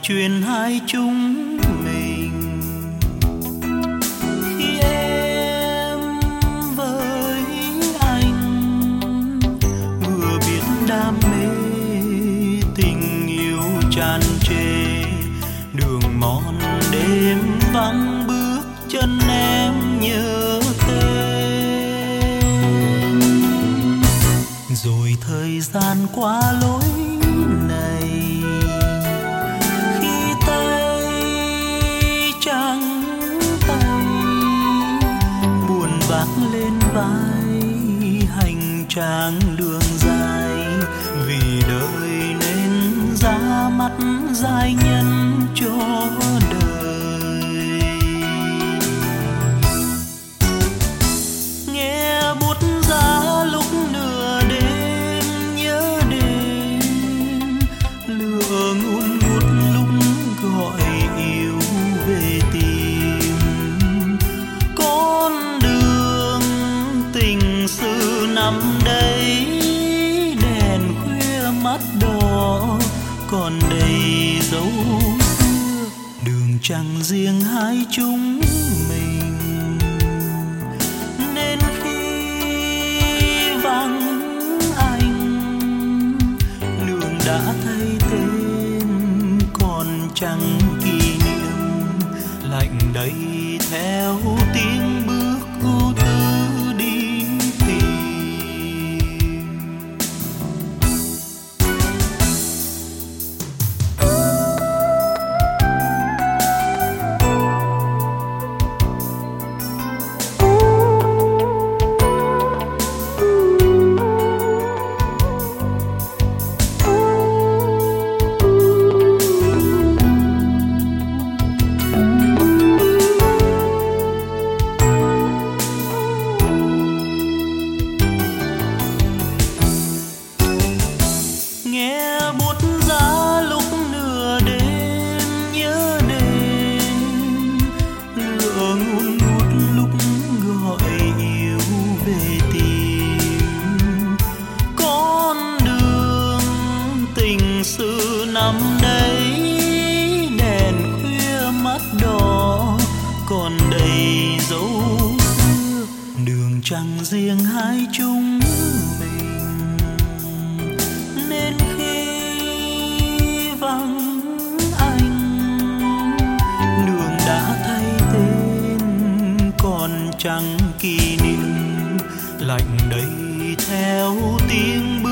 chuyện hai chúng mình. Khi em với anh vừa biết đam mê, tình yêu tràn trề, đường mòn đêm vắng bước chân em nhớ tên. Rồi thời gian qua lối này, khi tay trắng tay buồn vác lên vai hành trang đường dài, vì đời nên ra mắt giai nhân cho đời. Nghe bút giá lúc nửa đêm nhớ đêm, lửa ngùn ngút lúc gọi yêu về tìm. Con đường tình sự nằm đây, đèn khuya mắt đỏ còn đầy dấu xưa, đường chẳng riêng hai chúng mình. Nên khi vắng anh, đường đã thay tên còn chẳng kỷ niệm, lạnh đầy theo tiếng bước ưu tư đi tìm. Nghe bút giá lúc nửa đêm nhớ đêm, lửa ngùn ngút lúc gọi yêu về tìm. Con đường tình sự nằm đây, đèn khuya mắt đỏ còn đầy dấu xưa, đường chẳng riêng hai chúng mình. Nên khi vắng anh, đường đã thay tên còn chẳng kỷ niệm, lạnh đầy theo tiếng